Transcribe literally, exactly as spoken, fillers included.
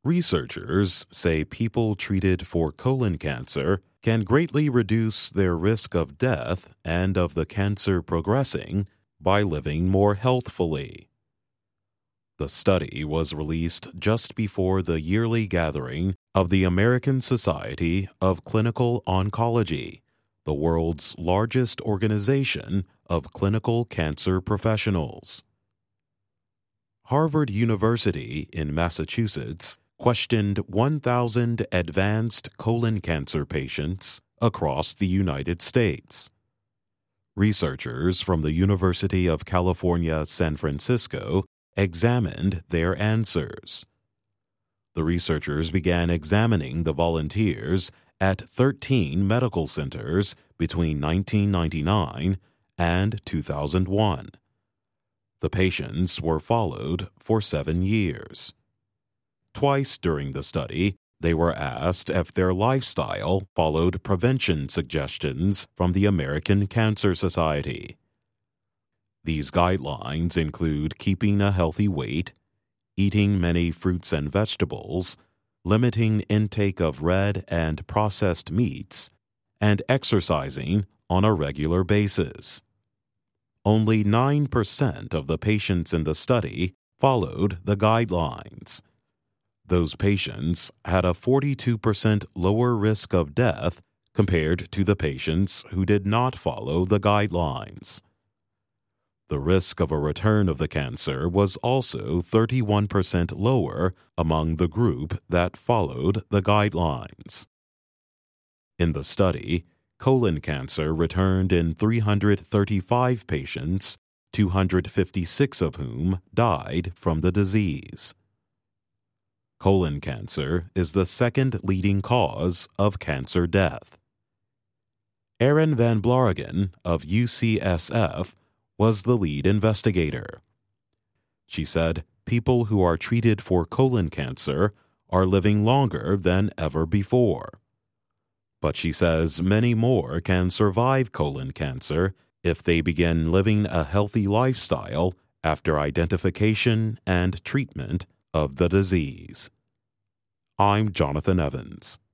Researchers say people treated for colon cancer can greatly reduce their risk of death and of the cancer progressing by living more healthfully. The study was released just before the yearly gathering of the American Society of Clinical Oncology, the world's largest organization of clinical cancer professionals. Harvard University in Massachusetts questioned one thousand advanced colon cancer patients across the United States. Researchers from the University of California, San Francisco examined their answers. The researchers began examining the volunteers at thirteen medical centers between nineteen ninety-nine and two thousand one. The patients were followed for seven years. Twice during the study, they were asked if their lifestyle followed prevention suggestions from the American Cancer Society. These guidelines include keeping a healthy weight, eating many fruits and vegetables, limiting intake of red and processed meats, and exercising on a regular basis. Only nine percent of the patients in the study followed the guidelines. Those patients had a forty-two percent lower risk of death compared to the patients who did not follow the guidelines. The risk of a return of the cancer was also thirty-one percent lower among the group that followed the guidelines. In the study, colon cancer returned in three hundred thirty-five patients, two hundred fifty-six of whom died from the disease. Colon cancer is the second leading cause of cancer death. Erin Van Blarigan of U C S F was the lead investigator. She said people who are treated for colon cancer are living longer than ever before. But she says many more can survive colon cancer if they begin living a healthy lifestyle after identification and treatment of the disease. I'm Jonathan Evans.